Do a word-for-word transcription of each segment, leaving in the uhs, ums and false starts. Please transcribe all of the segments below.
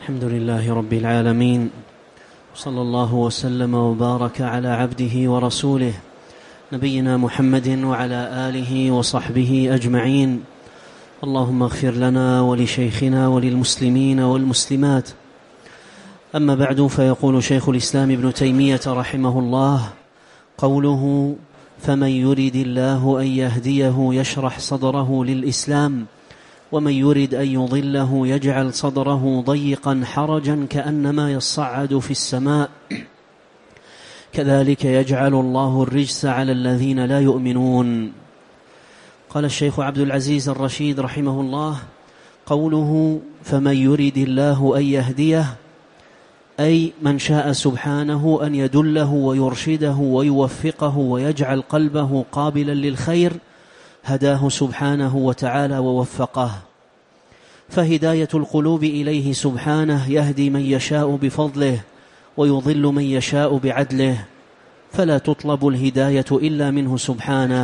الحمد لله رب العالمين، صلى الله وسلم وبارك على عبده ورسوله نبينا محمد وعلى آله وصحبه أجمعين. اللهم اغفر لنا ولشيخنا وللمسلمين والمسلمات. أما بعد، فيقول شيخ الإسلام ابن تيمية رحمه الله: قوله فمن يرد الله أن يهديه يشرح صدره للإسلام، ومن يرد أن يضله يجعل صدره ضيقا حرجا كأنما يصعد في السماء، كذلك يجعل الله الرجس على الذين لا يؤمنون. قال الشيخ عبد العزيز الرشيد رحمه الله: قوله فمن يرد الله أن يهديه، أي من شاء سبحانه أن يدله ويرشده ويوفقه ويجعل قلبه قابلا للخير هداه سبحانه وتعالى ووفقه. فهداية القلوب إليه سبحانه يهدي من يشاء بفضله ويضل من يشاء بعدله، فلا تطلب الهداية إلا منه سبحانه،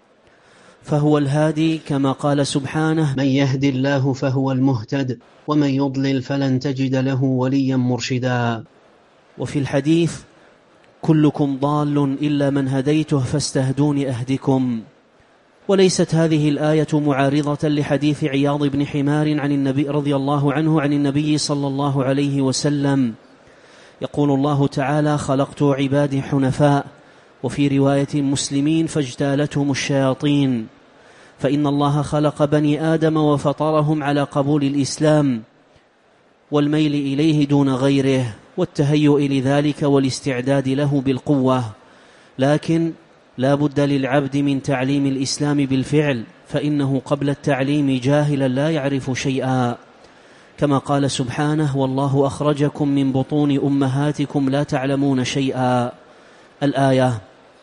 فهو الهادي كما قال سبحانه: من يهد الله فهو المهتد ومن يضلل فلن تجد له وليا مرشدا. وفي الحديث: كلكم ضال إلا من هديته فاستهدون أهدكم. وليست هذه الآية معارضة لحديث عياض بن حمار عن النبي رضي الله عنه عن النبي صلى الله عليه وسلم، يقول الله تعالى: خلقت عبادي حنفاء، وفي رواية مسلمين: فاجتالتهم الشياطين. فإن الله خلق بني آدم وفطرهم على قبول الإسلام والميل إليه دون غيره والتهيؤ لذلك والاستعداد له بالقوة، لكن لا بد للعبد من تعليم الإسلام بالفعل، فإنه قبل التعليم جاهلا لا يعرف شيئا، كما قال سبحانه: والله أخرجكم من بطون أمهاتكم لا تعلمون شيئا، الآية.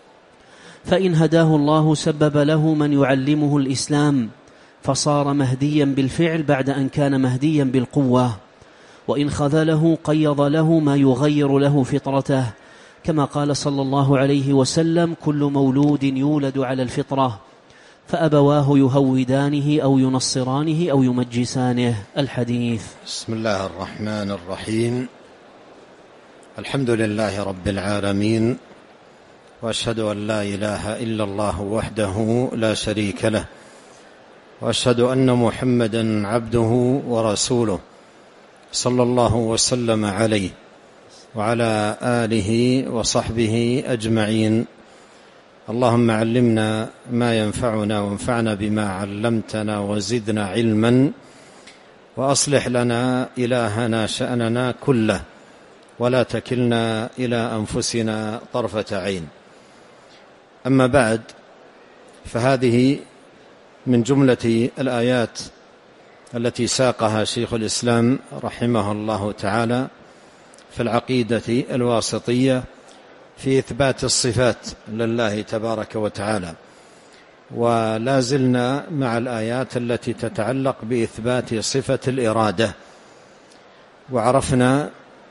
فإن هداه الله سبب له من يعلمه الإسلام، فصار مهديا بالفعل بعد أن كان مهديا بالقوة. وإن خذله قيض له ما يغير له فطرته، كما قال صلى الله عليه وسلم: كل مولود يولد على الفطرة، فأبواه يهودانه أو ينصرانه أو يمجسانه، الحديث. بسم الله الرحمن الرحيم. الحمد لله رب العالمين، وأشهد أن لا إله إلا الله وحده لا شريك له، وأشهد أن محمدا عبده ورسوله، صلى الله وسلم عليه وعلى آله وصحبه أجمعين. اللهم علمنا ما ينفعنا وانفعنا بما علمتنا وزدنا علما، وأصلح لنا إلهنا شأننا كله، ولا تكلنا إلى أنفسنا طرفة عين. أما بعد، فهذه من جملة الآيات التي ساقها شيخ الإسلام رحمه الله تعالى في العقيدة الواسطية في إثبات الصفات لله تبارك وتعالى، ولا زلنا مع الآيات التي تتعلق بإثبات صفة الإرادة. وعرفنا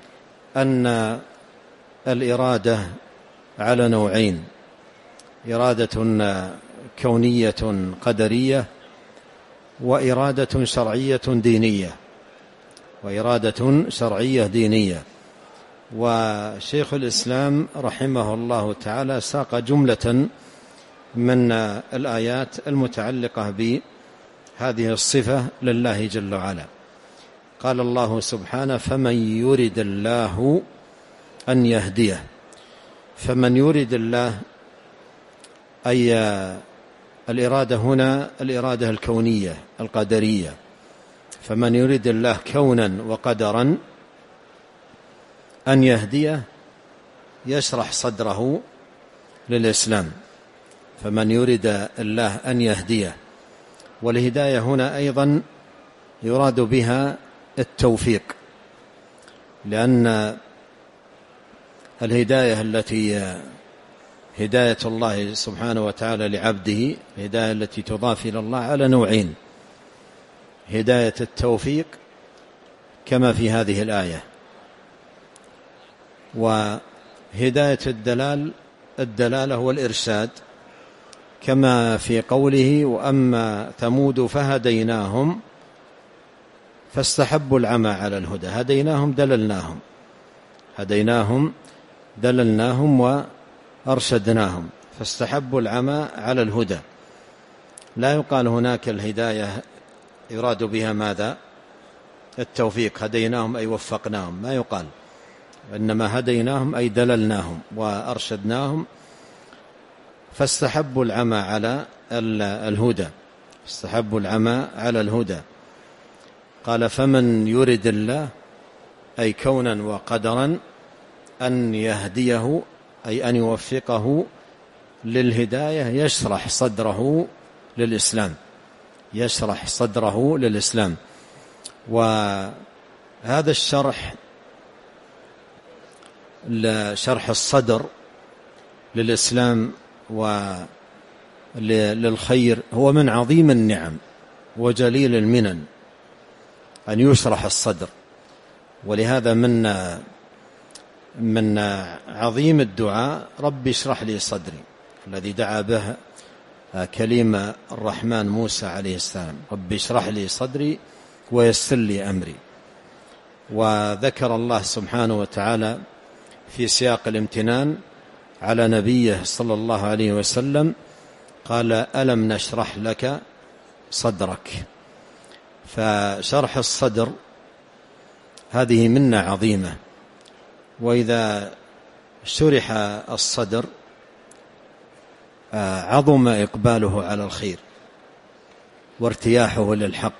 أن الإرادة على نوعين: إرادة كونية قدرية، وإرادة شرعية دينية وإرادة شرعية دينية. وشيخ الإسلام رحمه الله تعالى ساق جملة من الآيات المتعلقة بهذه الصفة لله جل وعلا. قال الله سبحانه: فمن يرد الله أن يهديه. فمن يرد الله، أي الإرادة هنا الإرادة الكونية القدرية. فمن يرد الله كونا وقدرا أن يهديه يشرح صدره للإسلام. فمن يرد الله أن يهديه، والهداية هنا أيضا يراد بها التوفيق، لأن الهداية التي هداية الله سبحانه وتعالى لعبده، الهداية التي تضاف إلى الله على نوعين: هداية التوفيق كما في هذه الآية، وهداية الدلال الدلالة والإرشاد كما في قوله: وأما ثمود فهديناهم فاستحبوا العمى على الهدى. هديناهم دللناهم هديناهم دللناهم وأرشدناهم، فاستحبوا العمى على الهدى. لا يقال هناك الهداية يراد بها ماذا؟ التوفيق، هديناهم أي وفقناهم، ما يقال، إنما هديناهم أي دللناهم وأرشدناهم. فاستحبوا العمى على الهدى استحبوا العمى على الهدى. قال فمن يرد الله أي كونا وقدرا أن يهديه أي أن يوفقه للهداية يشرح صدره للإسلام يشرح صدره للإسلام. وهذا الشرح لشرح الصدر للإسلام وللخير هو من عظيم النعم وجليل المنن أن يشرح الصدر. ولهذا من من عظيم الدعاء رب اشرح لي صدري الذي دعا به كليم الرحمن موسى عليه السلام، رب اشرح لي صدري ويسر لي أمري. وذكر الله سبحانه وتعالى في سياق الامتنان على نبيه صلى الله عليه وسلم قال ألم نشرح لك صدرك. فشرح الصدر هذه منة عظيمة، وإذا شرح الصدر عظم إقباله على الخير وارتياحه للحق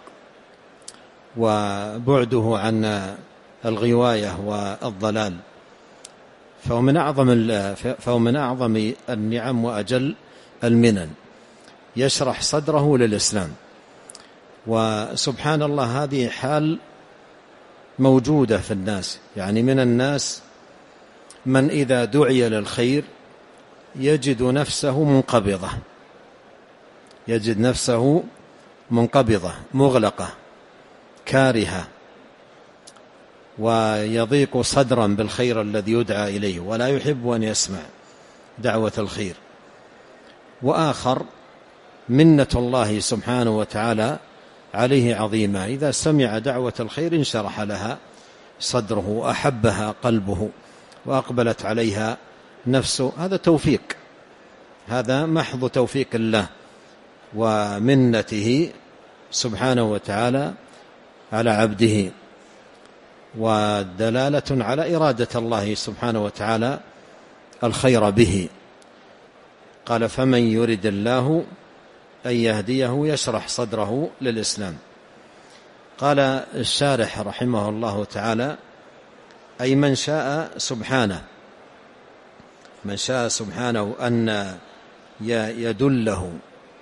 وبعده عن الغواية والضلال، فهو من أعظم فهو من أعظم النعم وأجل المنن، يشرح صدره للإسلام. وسبحان الله هذه حال موجودة في الناس، يعني من الناس من إذا دعي للخير يجد نفسه منقبضة يجد نفسه منقبضة مغلقة كارهة، ويضيق صدرا بالخير الذي يدعى إليه ولا يحب أن يسمع دعوة الخير. وآخر منة الله سبحانه وتعالى عليه عظيمة، إذا سمع دعوة الخير انشرح لها صدره وأحبها قلبه وأقبلت عليها نفسه. هذا توفيق، هذا محض توفيق الله ومنته سبحانه وتعالى على عبده، ودلالة على إرادة الله سبحانه وتعالى الخير به. قال فمن يرد الله أن يهديه يشرح صدره للإسلام. قال الشارح رحمه الله تعالى أي من شاء سبحانه من شاء سبحانه أن يدله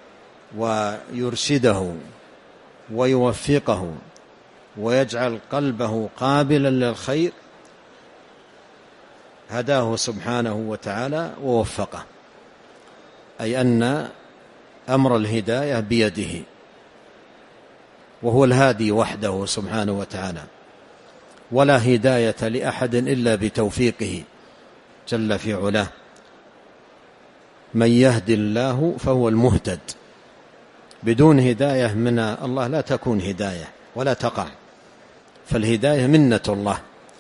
ويرشده ويوفقه ويجعل قلبه قابلا للخير هداه سبحانه وتعالى ووفقه، أي أن أمر الهداية بيده، وهو الهادي وحده سبحانه وتعالى، ولا هداية لأحد إلا بتوفيقه جل في علاه. من يهدي الله فهو المهتد، بدون هداية من الله لا تكون هداية ولا تقع، فالهداية منة الله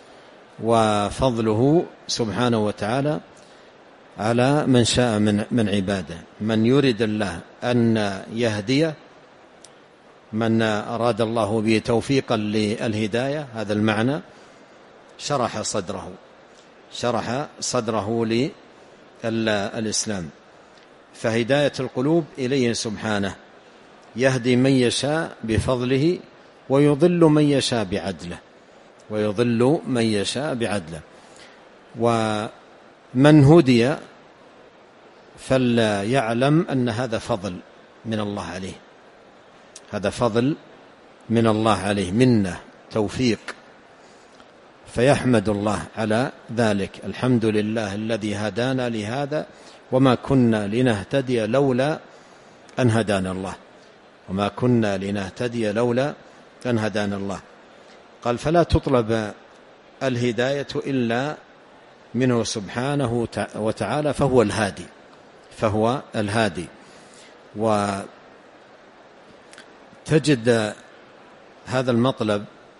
وفضله سبحانه وتعالى على من شاء من من عباده. من يريد الله أن يهديه، من أراد الله به توفيقا للهداية، هذا المعنى، شرح صدره شرح صدره للإسلام. فهداية القلوب إليه سبحانه، يهدي من يشاء بفضله ويضل من يشاء بعدله ويضل من يشاء بعدله. ومن هدي فليعلم أن هذا فضل من الله عليه، هذا فضل من الله عليه، منه توفيق، فيحمد الله على ذلك. الحمد لله الذي هدانا لهذا وما كنا لنهتدي لولا أن هدانا الله وما كنا لنهتدي لولا أن هدانا الله. قال فلا تطلب الهداية إلا منه سبحانه وتعالى، فهو الهادي فهو الهادي. وتجد هذا المطلب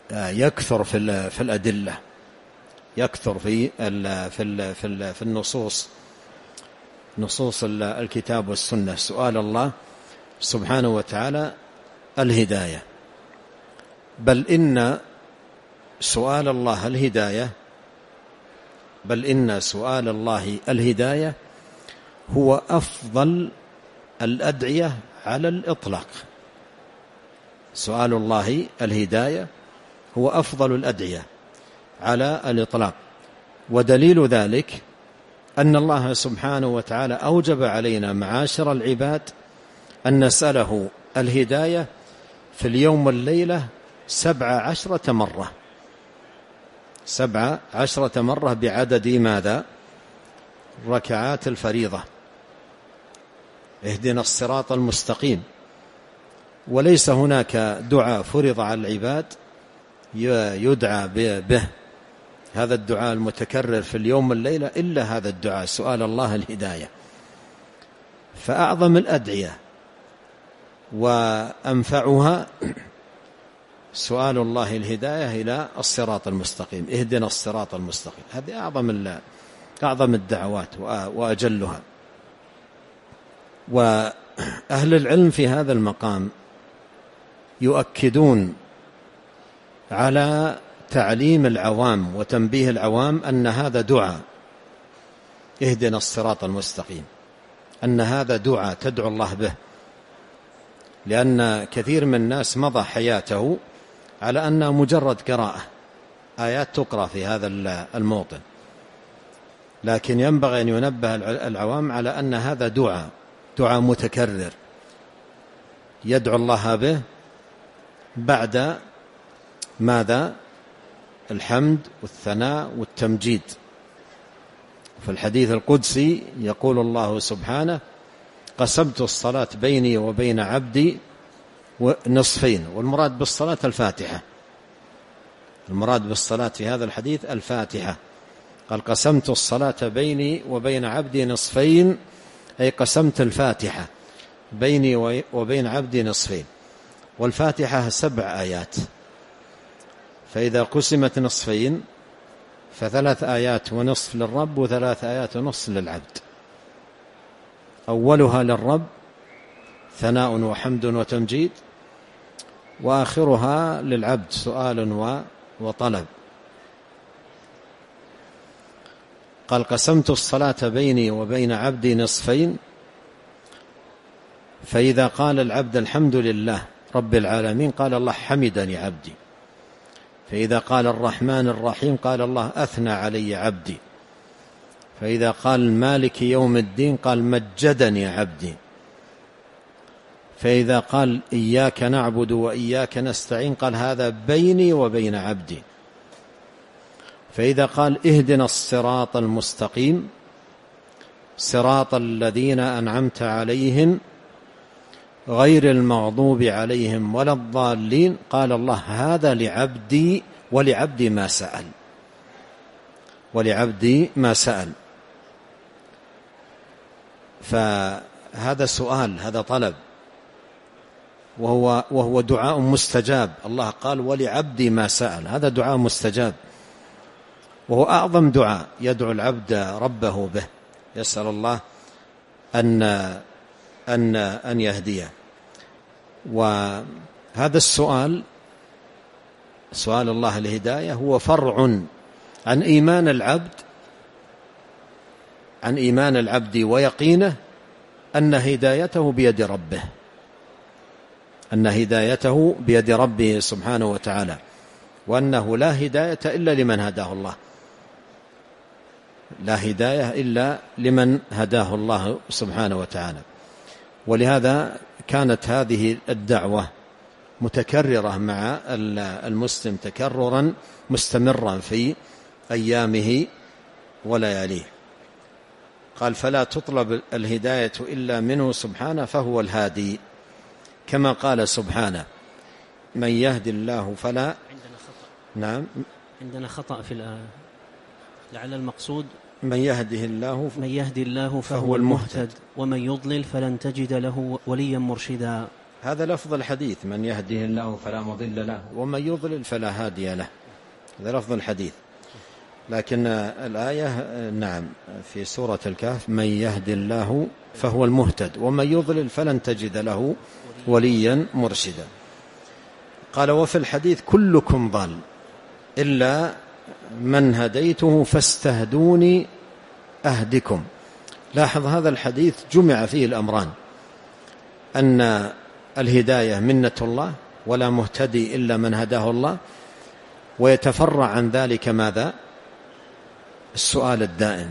يكثر في في الأدلة، يكثر في في في في النصوص، نصوص الكتاب والسنة، سؤال الله سبحانه وتعالى الهداية. بل إن سؤال الله الهداية بل إن سؤال الله الهداية هو أفضل الأدعية على الإطلاق. سؤال الله الهداية هو أفضل الأدعية على الإطلاق، ودليل ذلك أن الله سبحانه وتعالى أوجب علينا معاشر العباد أن نسأله الهداية في اليوم والليلة سبع عشرة مرة، سبع عشرة مرة بعدد ماذا؟ ركعات الفريضة. اهدنا الصراط المستقيم. وليس هناك دعاء فرض على العباد يدعى به هذا الدعاء المتكرر في اليوم والليلة إلا هذا الدعاء، سؤال الله الهداية. فأعظم الأدعية وأنفعها سؤال الله الهداية إلى الصراط المستقيم، اهدنا الصراط المستقيم. هذه أعظم أعظم الدعوات وأجلها. وأهل العلم في هذا المقام يؤكدون على تعليم العوام وتنبيه العوام أن هذا دعاء، اهدنا الصراط المستقيم، أن هذا دعاء تدعو الله به، لأن كثير من الناس مضى حياته على أنها مجرد قراءة، آيات تقرأ في هذا الموطن، لكن ينبغي أن ينبه العوام على أن هذا دعاء، دعاء متكرر يدعو الله به بعد ماذا؟ الحمد والثناء والتمجيد. في الحديث القدسي يقول الله سبحانه: قسمت الصلاة بيني وبين عبدي نصفين. والمراد بالصلاة الفاتحة، المراد بالصلاة في هذا الحديث الفاتحة. قال: قسمت الصلاة بيني وبين عبدي نصفين، أي قسمت الفاتحة بيني وبين عبدي نصفين. والفاتحة سبع آيات، فإذا قسمت نصفين فثلاث آيات ونصف للرب وثلاث آيات ونصف للعبد. أولها للرب ثناء وحمد وتمجيد، وآخرها للعبد سؤال وطلب. قال: قسمت الصلاة بيني وبين عبدي نصفين، فإذا قال العبد الحمد لله رب العالمين قال الله حمدني عبدي، فإذا قال الرحمن الرحيم قال الله أثنى علي عبدي، فإذا قال مالك يوم الدين قال مجدني عبدي، فإذا قال إياك نعبد وإياك نستعين قال هذا بيني وبين عبدي، فإذا قال اهدنا الصراط المستقيم صراط الذين أنعمت عليهم غير المغضوب عليهم ولا الضالين قال الله هذا لعبدي ولعبدي ما سأل، ولعبدي ما سأل. فهذا سؤال، هذا طلب، وهو, وهو دعاء مستجاب. الله قال ولعبدي ما سأل، هذا دعاء مستجاب، وهو أعظم دعاء يدعو العبد ربه به، يسأل الله أن, أن, أن يهديه. وهذا السؤال، سؤال الله الهداية، هو فرع عن إيمان العبد عن إيمان العبد ويقينه أن هدايته بيد ربه، أن هدايته بيد ربه سبحانه وتعالى، وأنه لا هداية إلا لمن هداه الله، لا هداية إلا لمن هداه الله سبحانه وتعالى. ولهذا كانت هذه الدعوة متكررة مع المسلم تكررا مستمرا في أيامه ولياليه. قال: فلا تطلب الهداية إلا منه سبحانه فهو الهادي، كما قال سبحانه: من يهدي الله فلا. عندنا خطأ. نعم، عندنا خطأ في الآية، لعل المقصود من يهده الله من يهدي الله فهو المهتد ومن يضلل فلن تجد له وليا مرشدا. هذا لفظ الحديث: من يهده الله فلا مضل له ومن يضلل فلا هادي له، هذا لفظ الحديث. لكن الآية نعم في سورة الكهف: من يهد الله فهو المهتد ومن يضلل فلن تجد له وليا مرشدا. قال: وفي الحديث: كلكم ضال إلا من هديته فاستهدوني أهدكم. لاحظ هذا الحديث جمع فيه الأمران: أن الهداية منة الله ولا مهتدي إلا من هداه الله، ويتفرع عن ذلك ماذا؟ السؤال الدائم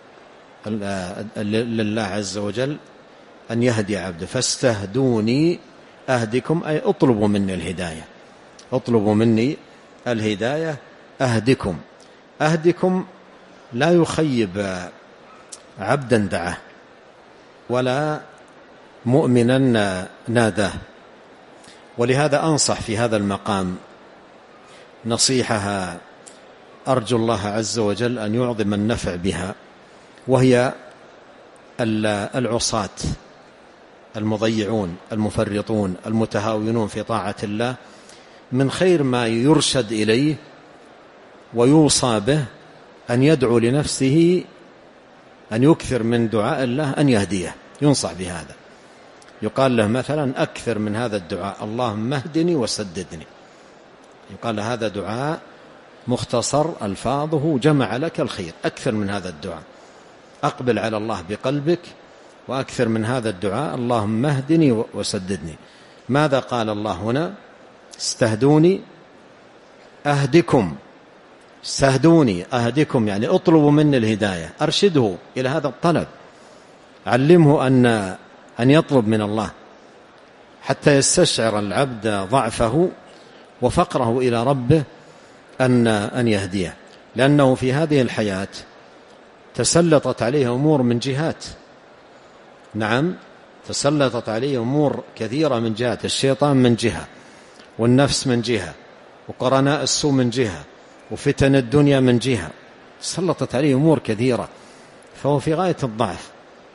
لله عز وجل أن يهدي عبده. فاستهدوني أهدكم، أي اطلبوا مني الهداية، اطلبوا مني الهداية أهدكم. أهدكم لا يخيب عبدا دعاه ولا مؤمنا ناداه. ولهذا أنصح في هذا المقام نصيحة أرجو الله عز وجل أن يعظم النفع بها، وهي العصاة المضيعون المفرطون المتهاونون في طاعة الله، من خير ما يرشد إليه ويوصى به أن يدعو لنفسه، أن يكثر من دعاء الله أن يهديه، ينصح بهذا. يقال له مثلا: أكثر من هذا الدعاء: اللهم اهدني وسددني. يقال له: هذا دعاء مختصر ألفاظه جمع لك الخير، أكثر من هذا الدعاء، أقبل على الله بقلبك، وأكثر من هذا الدعاء: اللهم اهدني وسددني. ماذا قال الله هنا؟ استهدوني أهدكم. استهدوني أهدكم يعني اطلبوا مني الهداية، أرشده إلى هذا الطلب، علمه أن أن يطلب من الله حتى يستشعر العبد ضعفه وفقره إلى ربه أن أن يهديه. لأنه في هذه الحياة تسلطت عليه أمور من جهات، نعم تسلطت عليه أمور كثيرة من جهات، الشيطان من جهة، والنفس من جهة، وقرناء السوء من جهة، وفتن الدنيا من جهة، تسلطت عليه أمور كثيرة، فهو في غاية الضعف،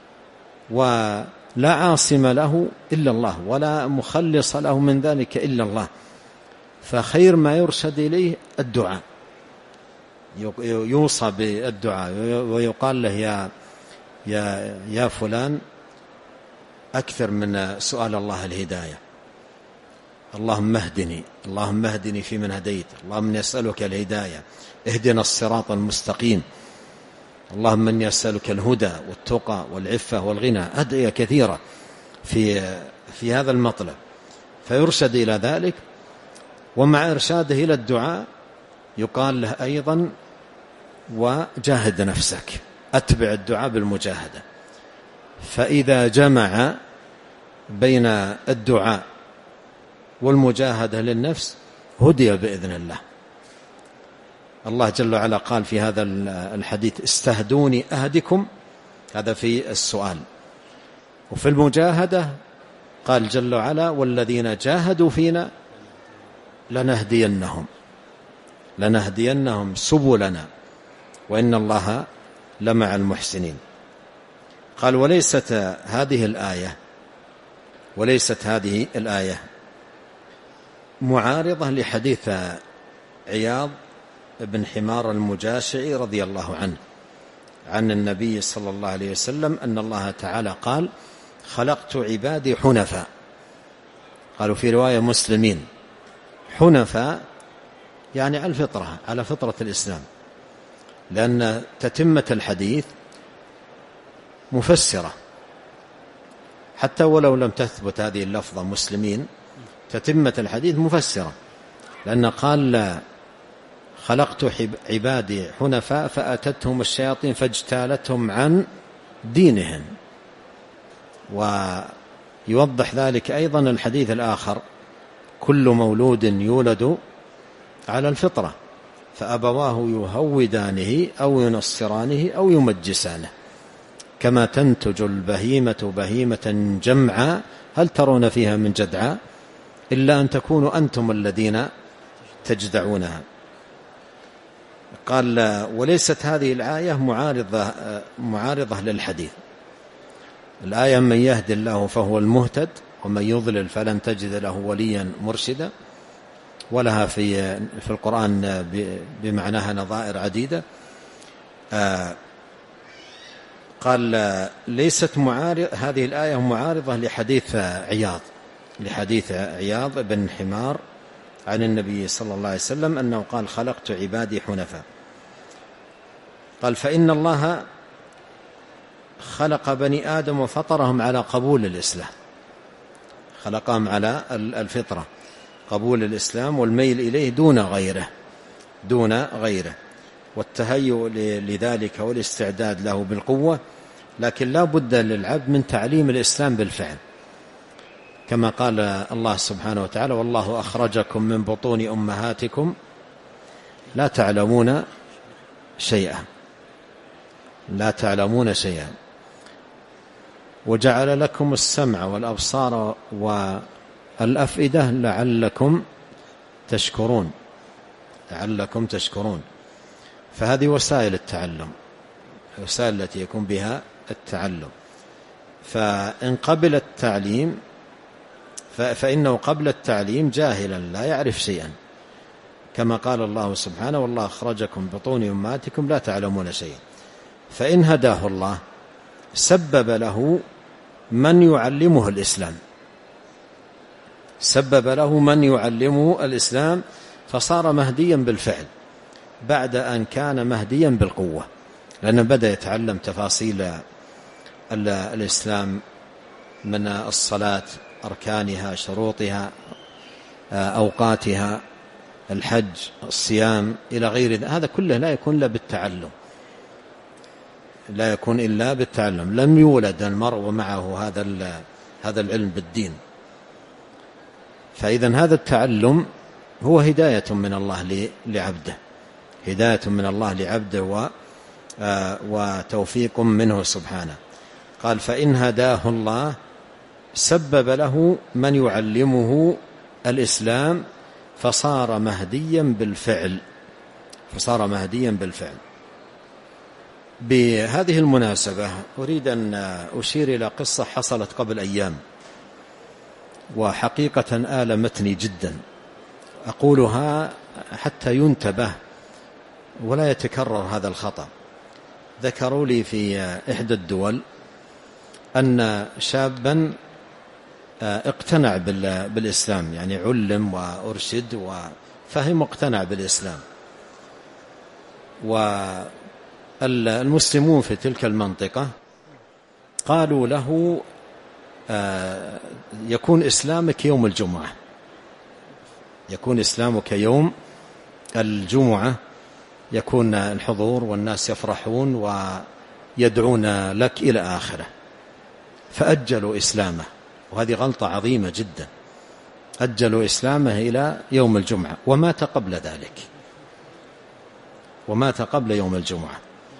ولا عاصم له إلا الله، ولا مخلص له من ذلك إلا الله. فخير ما يرشد إليه الدعاء، يوصى بالدعاء ويقال له: يا يا يا فلان أكثر من سؤال الله الهداية، اللهم اهدني، اللهم اهدني في من هديت، اللهم اني أسألك الهداية، اهدنا الصراط المستقيم، اللهم اني أسألك الهدى والتقى والعفة والغنى. أدعية كثيرة في في هذا المطلب، فيرشد إلى ذلك. ومع إرشاده إلى الدعاء يقال له أيضا: وجاهد نفسك، أتبع الدعاء بالمجاهدة. فإذا جمع بين الدعاء والمجاهدة للنفس هدي بإذن الله. الله جل وعلا قال في هذا الحديث: استهدوني أهدكم، هذا في السؤال. وفي المجاهدة قال جل وعلا: والذين جاهدوا فينا لنهدينهم لنهدينهم سبلنا وإن الله لمع المحسنين. قال: وليست هذه الآية وليست هذه الآية معارضة لحديث عياض بن حمار المجاشعي رضي الله عنه عن النبي صلى الله عليه وسلم أن الله تعالى قال: خلقت عبادي حنفاء. قالوا في رواية مسلمين: حنفاء يعني على الفطرة، على فطرة الإسلام، لأن تتمة الحديث مفسرة، حتى ولو لم تثبت هذه اللفظة مسلمين، تتمة الحديث مفسرة، لأن قال: خلقت عبادي حنفاء فأتتهم الشياطين فاجتالتهم عن دينهم. ويوضح ذلك أيضا الحديث الآخر: كل مولود يولد على الفطرة فأبواه يهودانه أو ينصرانه أو يمجسانه، كما تنتج البهيمة بهيمة جمعا هل ترون فيها من جدعاء إلا أن تكونوا أنتم الذين تجدعونها. قال: وليست هذه الآية معارضة, معارضة للحديث. الآية: من يهد الله فهو المهتد ومن يضلل فلن تجد له وليا مرشدا، ولها في في القرآن بمعناها نظائر عديدة. آه قال ليست معارض هذه الآية معارضة لحديث عياض لحديث عياض بن حمار عن النبي صلى الله عليه وسلم أنه قال خلقت عبادي حنفاء. قال فإن الله خلق بني آدم وفطرهم على قبول الإسلام، خلقهم على الفطرة، قبول الإسلام والميل إليه دون غيره دون غيره والتهيؤ لذلك والاستعداد له بالقوة، لكن لا بد للعبد من تعليم الإسلام بالفعل، كما قال الله سبحانه وتعالى والله أخرجكم من بطون أمهاتكم لا تعلمون شيئا لا تعلمون شيئا وجعل لكم السمع والأبصار والأفئدة لعلكم تشكرون لعلكم تشكرون. فهذه وسائل التعلم، وسائل التي يكون بها التعلم. فإن قبل التعليم فإنه قبل التعليم جاهلا لا يعرف شيئا، كما قال الله سبحانه والله أخرجكم بطون أمهاتكم لا تعلمون شيئا. فإن هداه الله سبب له من يعلمه الإسلام سبب له من يعلمه الإسلام فصار مهديا بالفعل بعد أن كان مهديا بالقوة، لأنه بدأ يتعلم تفاصيل الإسلام من الصلاة، أركانها، شروطها، أوقاتها، الحج، الصيام إلى غير ذلك. هذا كله لا يكون إلا بالتعلم لا يكون إلا بالتعلم. لم يولد المرء ومعه هذا هذا العلم بالدين. فإذا هذا التعلم هو هداية من الله لعبده هداية من الله لعبده وتوفيق منه سبحانه. قال فإن هداه الله سبب له من يعلمه الإسلام فصار مهديا بالفعل فصار مهديا بالفعل. بهذه المناسبة أريد أن أشير إلى قصة حصلت قبل أيام وحقيقة آلمتني جدا، أقولها حتى ينتبه ولا يتكرر هذا الخطأ. ذكروا لي في إحدى الدول أن شابا اقتنع بالإسلام، يعني علم وأرشد وفهم واقتنع بالإسلام، والمسلمون في تلك المنطقة قالوا له يكون إسلامك يوم الجمعة يكون إسلامك يوم الجمعة يكون الحضور والناس يفرحون ويدعون لك إلى آخره. فأجلوا إسلامه، وهذه غلطة عظيمة جدا. أجلوا إسلامه إلى يوم الجمعة ومات قبل ذلك ومات قبل يوم الجمعة.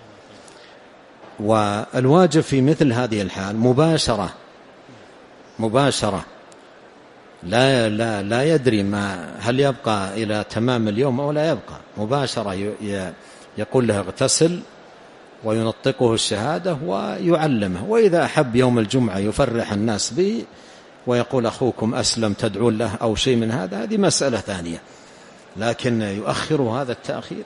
والواجب في مثل هذه الحال مباشرة مباشرة لا لا لا يدري ما هل يبقى إلى تمام اليوم أو لا يبقى، مباشرة يقول له اغتسل وينطقه الشهادة ويعلمه، وإذا أحب يوم الجمعة يفرح الناس به ويقول أخوكم أسلم تدعون له أو شيء من هذا، هذه مسألة ثانية. لكن يؤخر هذا التأخير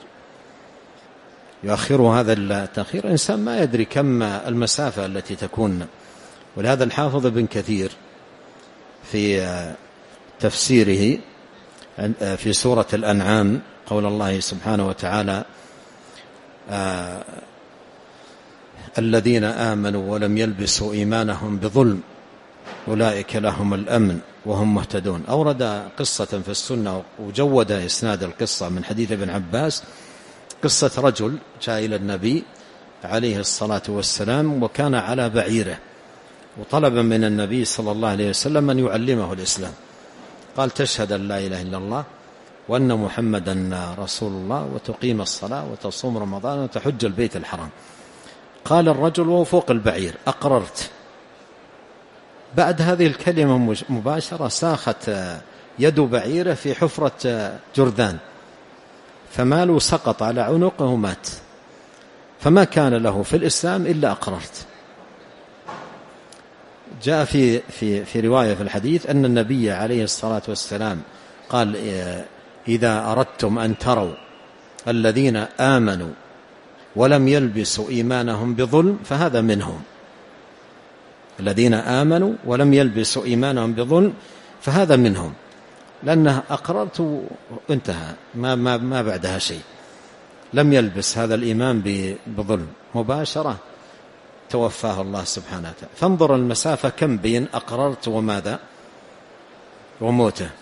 يؤخر هذا التأخير إنسان ما يدري كم المسافة التي تكون. ولهذا الحافظ ابن كثير في تفسيره في سورة الأنعام قول الله سبحانه وتعالى آه الذين آمنوا ولم يلبسوا إيمانهم بظلم أولئك لهم الأمن وهم مهتدون. أورد قصة في السنة وجود إسناد القصة من حديث ابن عباس، قصة رجل جاء إلى النبي عليه الصلاة والسلام وكان على بعيره، وطلب من النبي صلى الله عليه وسلم أن يعلمه الإسلام. قال تشهد أن لا إله إلا الله وأن محمدا رسول الله وتقيم الصلاة وتصوم رمضان وتحج البيت الحرام. قال الرجل وهو فوق البعير أقررت. بعد هذه الكلمة مباشرة ساخت يد بعيره في حفرة جرذان، فماله سقط على عنقه ومات. فما كان له في الإسلام إلا أقررت. جاء في في في رواية في الحديث أن النبي عليه الصلاة والسلام قال إذا أردتم أن تروا الذين آمنوا ولم يلبسوا إيمانهم بظلم فهذا منهم. الذين آمنوا ولم يلبسوا إيمانهم بظلم فهذا منهم، لأنه أقررت انتهى، ما, ما, ما بعدها شيء، لم يلبس هذا الإيمان بظلم، مباشرة توفاه الله سبحانه وتعالى. فانظر المسافة كم بين أقررت وماذا وموته.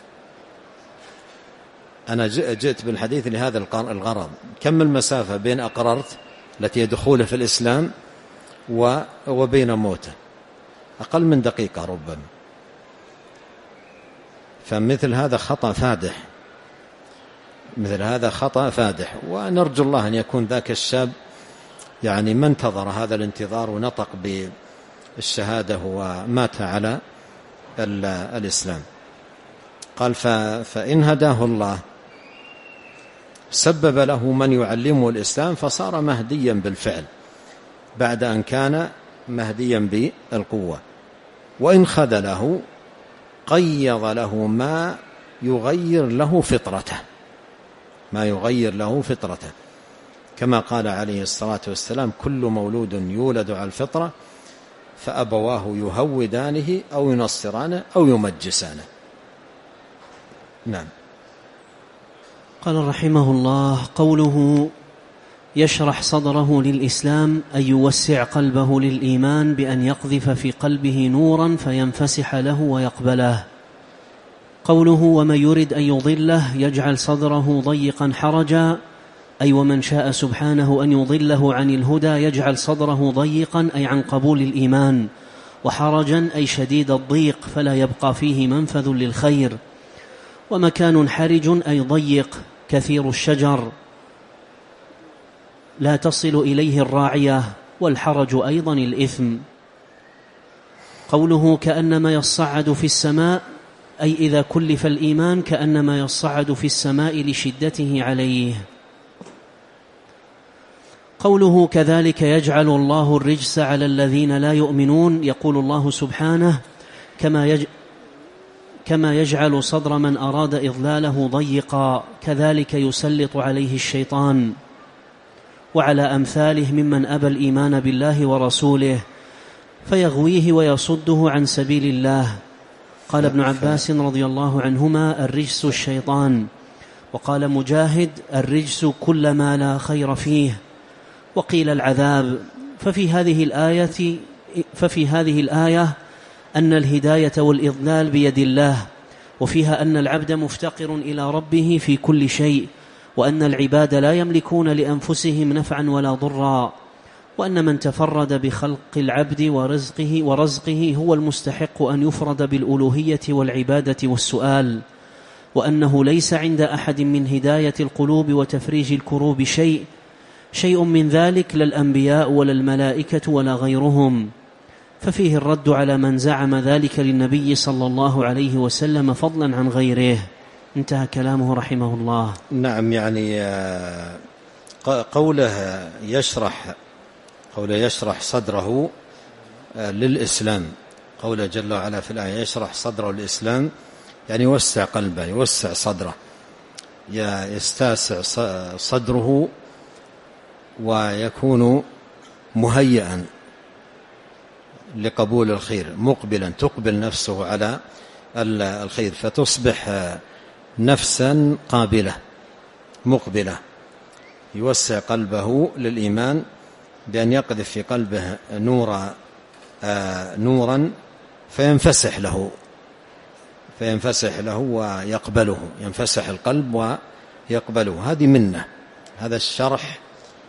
أنا جئت بالحديث لهذا الغرض، كم المسافة بين أقررت التي يدخل في الإسلام وبين موته؟ أقل من دقيقة ربما. فمثل هذا خطأ فادح، مثل هذا خطأ فادح، ونرجو الله أن يكون ذاك الشاب يعني ما انتظر هذا الانتظار ونطق بالشهادة ومات على الإسلام. قال فإن هداه الله سبب له من يعلمه الإسلام فصار مهديا بالفعل بعد أن كان مهديا بالقوة، وإن خذله قيض له ما يغير له فطرته، ما يغير له فطرته، كما قال عليه الصلاة والسلام كل مولود يولد على الفطرة فأبواه يهودانه أو ينصرانه أو يمجسانه. نعم. قال رحمه الله: قوله يشرح صدره للإسلام أي يوسع قلبه للإيمان بأن يقذف في قلبه نورا فينفسح له ويقبله. قوله ومن يرد أن يضله يجعل صدره ضيقا حرجا أي ومن شاء سبحانه أن يضله عن الهدى يجعل صدره ضيقا أي عن قبول الإيمان، وحرجا أي شديد الضيق فلا يبقى فيه منفذ للخير. ومكان حرج أي ضيق كثير الشجر لا تصل إليه الراعية، والحرج أيضا الإثم. قوله كأنما يصعد في السماء أي إذا كلف الإيمان كأنما يصعد في السماء لشدته عليه. قوله كذلك يجعل الله الرجس على الذين لا يؤمنون، يقول الله سبحانه كما يج... كما يجعل صدر من أراد إضلاله ضيقا كذلك يسلط عليه الشيطان وعلى أمثاله ممن أبى الإيمان بالله ورسوله فيغويه ويصده عن سبيل الله. قال ابن عباس رضي الله عنهما الرجس الشيطان، وقال مجاهد الرجس كل ما لا خير فيه، وقيل العذاب. ففي هذه الآية ففي هذه الآية أن الهداية والإضلال بيد الله، وفيها أن العبد مفتقر إلى ربه في كل شيء، وأن العباد لا يملكون لأنفسهم نفعا ولا ضرا، وأن من تفرد بخلق العبد ورزقه ورزقه هو المستحق أن يفرد بالألوهية والعبادة والسؤال، وأنه ليس عند أحد من هداية القلوب وتفريج الكروب شيء شيء من ذلك لا الأنبياء ولا الملائكة ولا غيرهم. ففيه الرد على من زعم ذلك للنبي صلى الله عليه وسلم فضلا عن غيره. انتهى كلامه رحمه الله. نعم، يعني قوله يشرح قوله يشرح صدره للإسلام، قوله جل وعلا في الآية يشرح صدره للإسلام يعني يوسع قلبه، يوسع صدره، يستاسع صدره ويكون مهيئا لقبول الخير، مقبلا تقبل نفسه على الخير فتصبح نفسا قابلة مقبلة. يوسع قلبه للإيمان بأن يقذف في قلبه نورا نورا فينفسح له فينفسح له ويقبله، ينفسح القلب ويقبله. هذه منة، هذا الشرح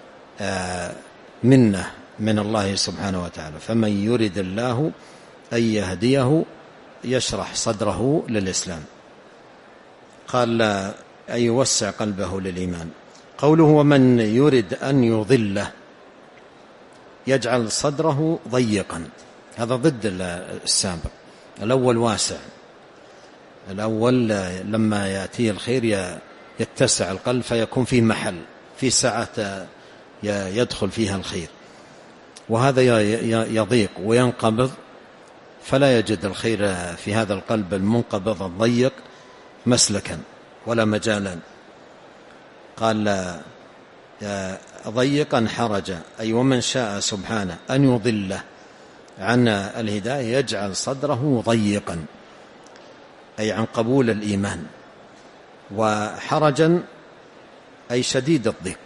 منة من الله سبحانه وتعالى. فمن يرد الله أن يهديه يشرح صدره للإسلام. قال أن يوسع قلبه للإيمان. قوله ومن يرد أن يضله يجعل صدره ضيقا، هذا ضد السابق. الأول واسع، الأول لما يأتي الخير يتسع القلب فيكون فيه محل، في ساعة يدخل فيها الخير، وهذا يضيق وينقبض فلا يجد الخير في هذا القلب المنقبض الضيق مسلكا ولا مجالا. قال ضيقا حرجا، أي ومن شاء سبحانه أن يضله عن الهداية يجعل صدره ضيقا، أي عن قبول الإيمان، وحرجا أي شديد الضيق.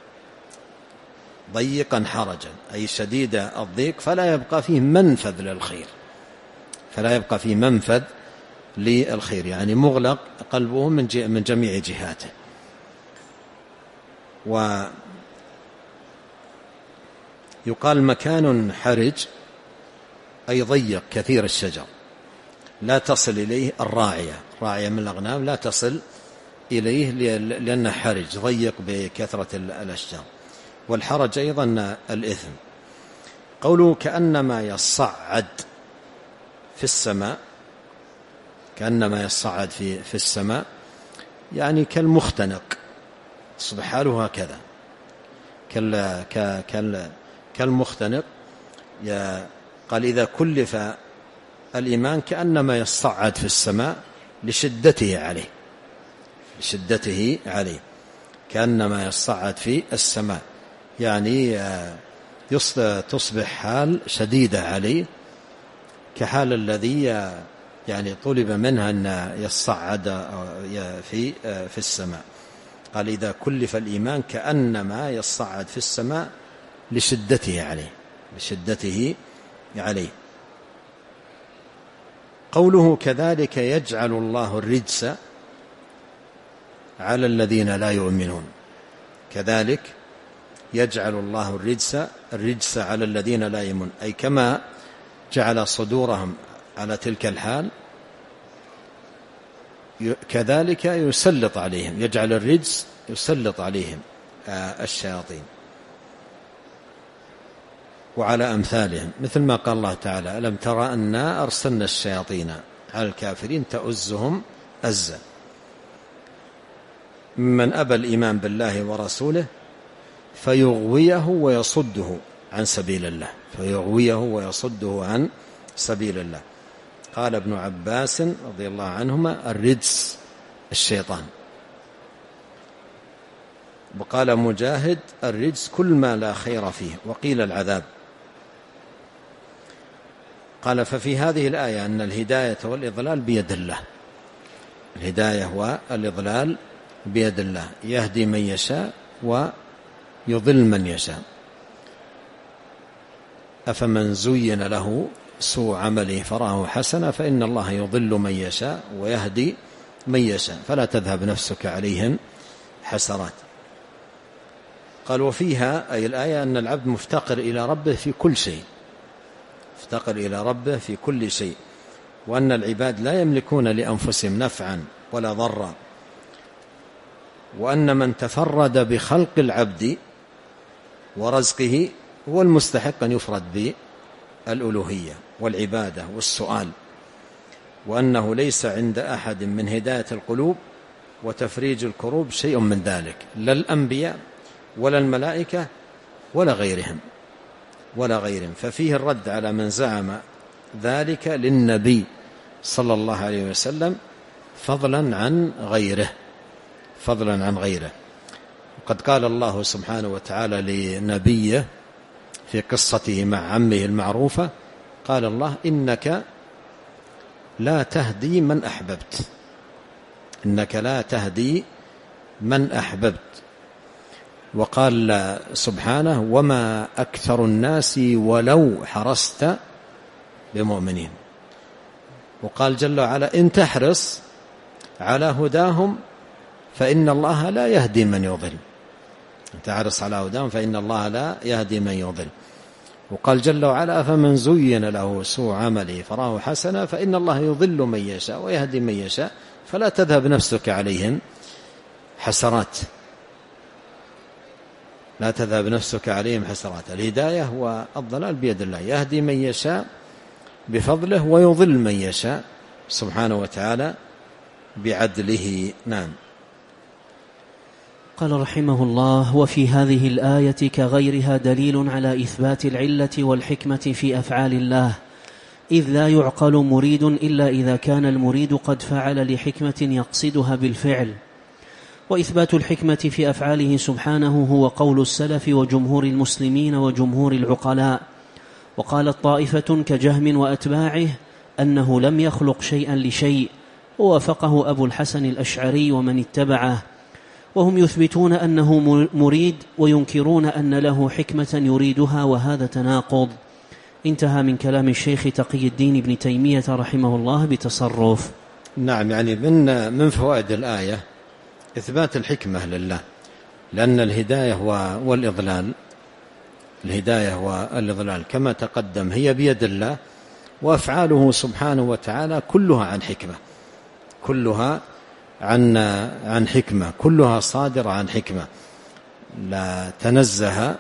ضيقا حرجا أي شديد الضيق، فلا يبقى فيه منفذ للخير، فلا يبقى فيه منفذ للخير، يعني مغلق قلبه من جميع جهاته. ويقال مكان حرج أي ضيق كثير الشجر، لا تصل إليه الراعية، راعية من الأغنام لا تصل إليه لأنه حرج ضيق بكثرة الأشجار. والحرج أيضا الإثم. قوله كأنما يصعد في السماء، كأنما يصعد في, في السماء يعني كالمختنق، أصبح حاله هكذا كالمختنق. قال إذا كلف الإيمان كأنما يصعد في السماء لشدته عليه، لشدته عليه كأنما يصعد في السماء، يعني تصبح حال شديدة عليه كحال الذي يعني طلب منها أن يصعد في في السماء. قال إذا كلف الإيمان كأنما يصعد في السماء لشدته عليه، لشدته عليه. قوله كذلك يجعل الله الرجس على الذين لا يؤمنون، كذلك يجعل الله الرجس الرجس على الذين لا يؤمنون، أي كما جعل صدورهم على تلك الحال كذلك يسلط عليهم، يجعل الرجس يسلط عليهم الشياطين وعلى أمثالهم، مثل ما قال الله تعالى ألم ترى أنا أرسلنا الشياطين على الكافرين تؤزهم أزا. من أبى الإيمان بالله ورسوله فيغويه ويصده عن سبيل الله، فيغويه ويصده عن سبيل الله. قال ابن عباس رضي الله عنهما الرجس الشيطان، وقال مجاهد الرجس كل ما لا خير فيه، وقيل العذاب. قال ففي هذه الآية أن الهداية والإضلال بيد الله، الهداية والإضلال بيد الله، يهدي من يشاء ويضل من يشاء. أفمن زين له سوء عمله فراه حسنا فإن الله يضل من يشاء ويهدي من يشاء فلا تذهب نفسك عليهم حسرات. قال وفيها أي الآية أن العبد مفتقر إلى ربه في كل شيء، مفتقر إلى ربه في كل شيء، وأن العباد لا يملكون لأنفسهم نفعا ولا ضرا، وأن من تفرد بخلق العبد ورزقه هو المستحق أن يفرد بالألوهية والعبادة والسؤال، وأنه ليس عند أحد من هداية القلوب وتفريج الكروب شيء من ذلك، لا الأنبياء ولا الملائكة ولا غيرهم ولا غيرهم. ففيه الرد على من زعم ذلك للنبي صلى الله عليه وسلم فضلا عن غيره، فضلا عن غيره. وقد قال الله سبحانه وتعالى لنبيه في قصته مع عمه المعروفة، قال الله إنك لا تهدي من أحببت، إنك لا تهدي من أحببت. وقال سبحانه وما أكثر الناس ولو حرصت بمؤمنين. وقال جل وعلا إن تحرص على هداهم فإن الله لا يهدي من يضل، إن تحرص على هداهم فإن الله لا يهدي من يضل. وقال جل وعلا فمن زين له سوء عمله فراه حسنا فإن الله يضل من يشاء ويهدي من يشاء فلا تذهب نفسك عليهم حسرات، لا تذهب نفسك عليهم حسرات. الهداية والضلال بيد الله، يهدي من يشاء بفضله ويضل من يشاء سبحانه وتعالى بعدله. نعم. قال رحمه الله وفي هذه الآية كغيرها دليل على إثبات العلة والحكمة في أفعال الله، إذ لا يعقل مريد إلا إذا كان المريد قد فعل لحكمة يقصدها بالفعل. وإثبات الحكمة في أفعاله سبحانه هو قول السلف وجمهور المسلمين وجمهور العقلاء. وقالت طائفة كجهم وأتباعه أنه لم يخلق شيئا لشيء، ووافقه أبو الحسن الأشعري ومن اتبعه، وهم يثبتون أنه مريد وينكرون أن له حكمة يريدها، وهذا تناقض. انتهى من كلام الشيخ تقي الدين ابن تيمية رحمه الله بتصرف. نعم، يعني من من فوائد الآية إثبات الحكمة لله، لأن الهداية والإضلال الهداية والإضلال كما تقدم هي بيد الله، وأفعاله سبحانه وتعالى كلها عن حكمة، كلها عن عن حكمة، كلها صادرة عن حكمة. لا تنزه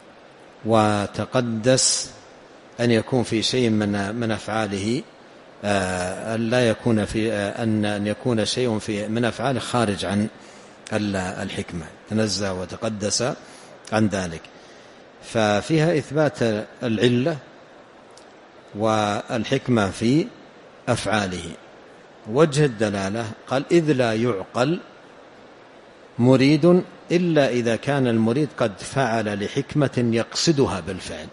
وتقدس أن يكون في شيء من من أفعاله أن لا يكون في أن أن يكون شيء في من أفعاله خارج عن الحكمة، تنزه وتقدس عن ذلك. ففيها إثبات العلة والحكمة في أفعاله. وجه الدلالة قال إذ لا يعقل مريد إلا إذا كان المريد قد فعل لحكمة يقصدها بالفعل،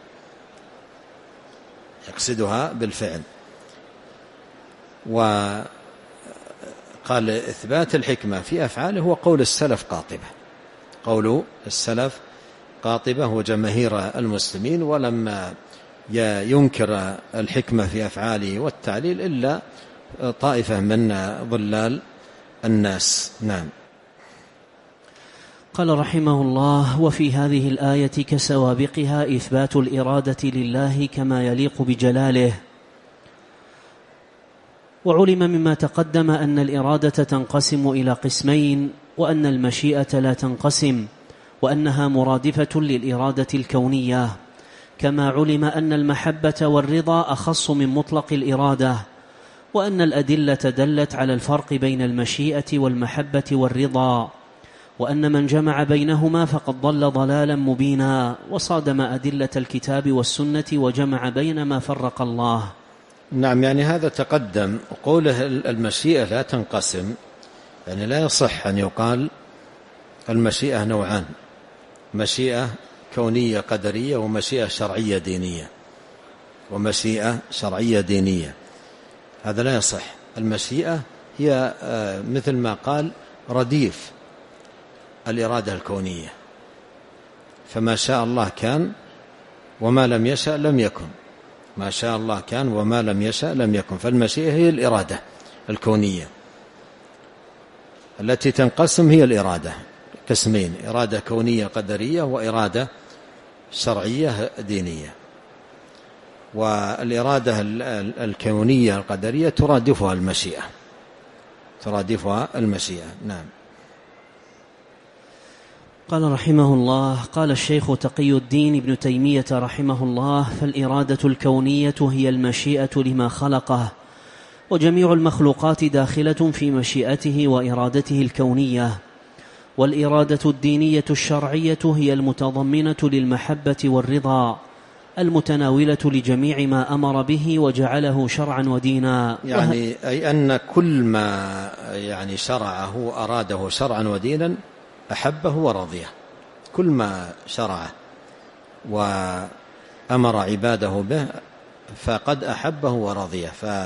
يقصدها بالفعل. وقال إثبات الحكمة في أفعاله هو قول السلف قاطبة، قول السلف قاطبة وجماهير المسلمين، ولما ينكر الحكمة في أفعاله والتعليل إلا طائفة من ضلال الناس. نعم. قال رحمه الله: وفي هذه الآية كسوابقها إثبات الإرادة لله كما يليق بجلاله. وعلم مما تقدم أن الإرادة تنقسم إلى قسمين، وأن المشيئة لا تنقسم، وأنها مرادفة للإرادة الكونية، كما علم أن المحبة والرضا أخص من مطلق الإرادة، وأن الأدلة دلت على الفرق بين المشيئة والمحبة والرضا، وأن من جمع بينهما فقد ضل ضلالا مبينا، وصادم أدلة الكتاب والسنة وجمع بين ما فرق الله. نعم، يعني هذا تقدم. قوله المشيئة لا تنقسم، يعني لا يصح أن يقال المشيئة نوعان: مشيئة كونية قدرية ومشيئة شرعية دينية، ومشيئة شرعية دينية، هذا لا يصح. المشيئة هي مثل ما قال رديف الإرادة الكونية، فما شاء الله كان وما لم يشأ لم يكن، ما شاء الله كان وما لم يشأ لم يكن. فالمشيئة هي الإرادة الكونية. التي تنقسم هي الإرادة قسمين: إرادة كونية قدرية وإرادة شرعية دينية. والإرادة الكونية القدرية ترادفها المشيئة، ترادفها المشيئة. نعم. قال رحمه الله: قال الشيخ تقي الدين ابن تيمية رحمه الله: فالإرادة الكونية هي المشيئة لما خلقه، وجميع المخلوقات داخلة في مشيئته وإرادته الكونية. والإرادة الدينية الشرعية هي المتضمنة للمحبة والرضا، المتناولة لجميع ما أمر به وجعله شرعا ودينا. يعني أي أن كل ما يعني شرعه أراده شرعا ودينا أحبه ورضيه، كل ما شرعه وأمر عباده به فقد أحبه ورضيه.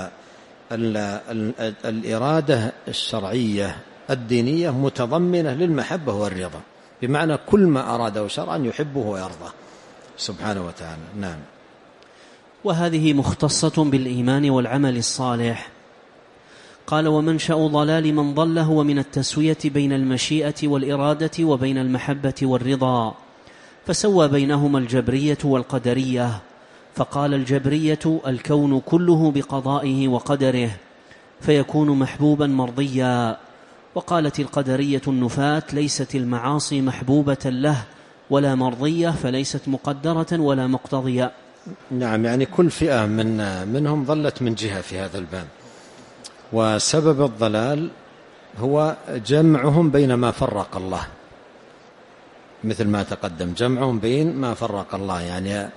فالإرادة الشرعية الدينية متضمنة للمحبة والرضا، بمعنى كل ما أراده شرعا يحبه ويرضاه سبحانه وتعالى. نعم. وهذه مختصة بالإيمان والعمل الصالح. قال: ومنشأ ضلال من ضل هو من التسوية بين المشيئة والإرادة وبين المحبة والرضا، فسوى بينهما الجبرية والقدرية، فقال الجبرية: الكون كله بقضائه وقدره فيكون محبوبا مرضيا. وقالت القدرية النفاة: ليست المعاصي محبوبة له ولا مرضية، فليست مقدرة ولا مقتضية. نعم، يعني كل فئة من منهم ضلت من جهة في هذا الباب. وسبب الضلال هو جمعهم بين ما فرق الله، مثل ما تقدم، جمعهم بين ما فرق الله. يعني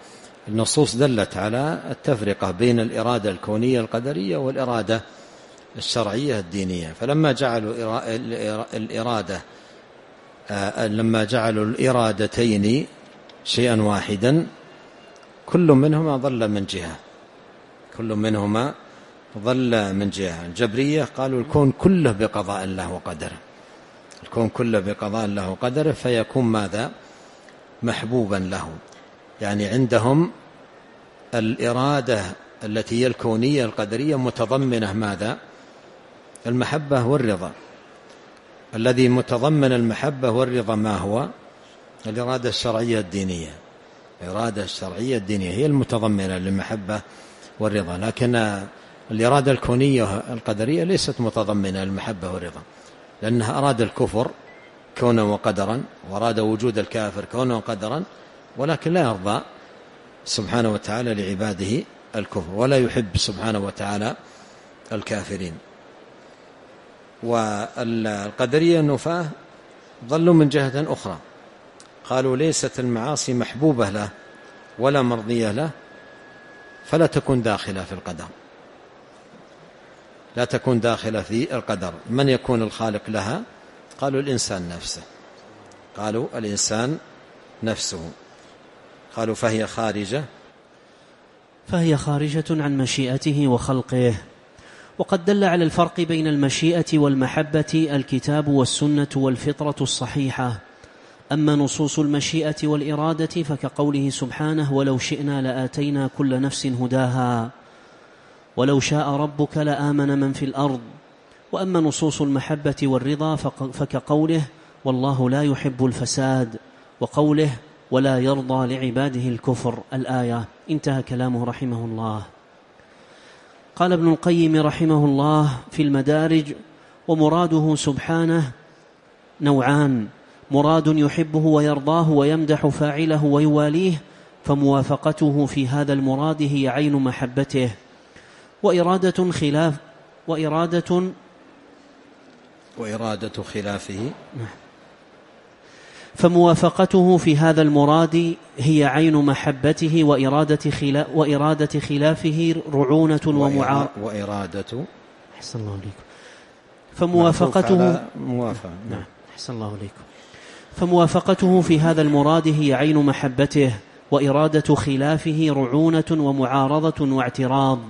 النصوص دلت على التفرقة بين الإرادة الكونية القدرية والإرادة الشرعية الدينية. فلما جعلوا الإرادة لما جعلوا الإرادتين شيئا واحدا كل منهما ضل من جهة كل منهما ضل من جهة. الجبرية قالوا الكون كله بقضاء الله وقدره الكون كله بقضاء الله وقدره فيكون ماذا؟ محبوبا له. يعني عندهم الإرادة التي هي الكونية القدرية متضمنة ماذا؟ المحبة والرضا. الذي متضمن المحبة والرضا ما هو؟ الإرادة الشرعية الدينية. الإرادة الشرعية الدينية هي المتضمنة للمحبة والرضا، لكن الإرادة الكونية القدرية ليست متضمنة للمحبة والرضا، لأنها أراد الكفر كونا وقدرا وأراد وجود الكافر كونا وقدرا، ولكن لا يرضى سبحانه وتعالى لعباده الكفر ولا يحب سبحانه وتعالى الكافرين. والقدرية النفاة ظلوا من جهة أخرى، قالوا ليست المعاصي محبوبة له ولا مرضية له فلا تكون داخلة في القدر لا تكون داخلة في القدر. من يكون الخالق لها؟ قالوا الإنسان نفسه قالوا الإنسان نفسه قالوا فهي خارجة فهي خارجة عن مشيئته وخلقه. وقد دل على الفرق بين المشيئة والمحبة الكتاب والسنة والفطرة الصحيحة. أما نصوص المشيئة والإرادة فكقوله سبحانه ولو شئنا لآتينا كل نفس هداها ولو شاء ربك لآمن من في الأرض. وأما نصوص المحبة والرضا فكقوله والله لا يحب الفساد وقوله ولا يرضى لعباده الكفر الآية. انتهى كلامه رحمه الله. قال ابن القيم رحمه الله في المدارج ومراده سبحانه نوعان: مراد يحبه ويرضاه ويمدح فاعله ويواليه فموافقته في هذا المراد هي عين محبته، وإرادة خلاف وإرادة وإرادة خلافه فموافقته في هذا المراد هي عين محبته، وإرادة, خلا وإرادة خلافه رعونة ومعارضة وإرادة أحسن الله عليكم فموافقته موافقة نعم أحسن الله عليكم فموافقته في هذا المراد هي عين محبته، وإرادة خلافه رعونة ومعارضة واعتراض.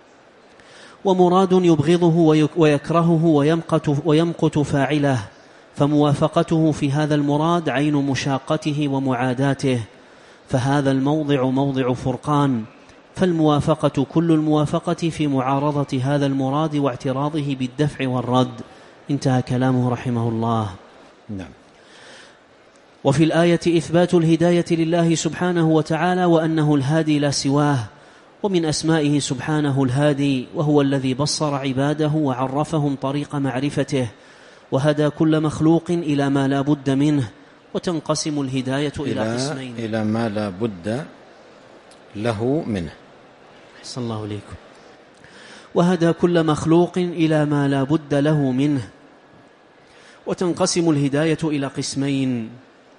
ومراد يبغضه ويكرهه ويمقت, ويمقت فاعله فموافقته في هذا المراد عين مشاقته ومعاداته، فهذا الموضع موضع فرقان، فالموافقة كل الموافقة في معارضة هذا المراد واعتراضه بالدفع والرد. انتهى كلامه رحمه الله. نعم. وفي الآية إثبات الهداية لله سبحانه وتعالى وأنه الهادي لا سواه، ومن أسمائه سبحانه الهادي، وهو الذي بصر عباده وعرفهم طريق معرفته وهدى كل مخلوق إلى ما لا بد منه. وتنقسم الهداية إلى قسمين: إلى ما لا بد له منه. أحسن الله عليكم. وهدى كل مخلوق إلى ما لا بد له منه. وتنقسم الهداية إلى قسمين: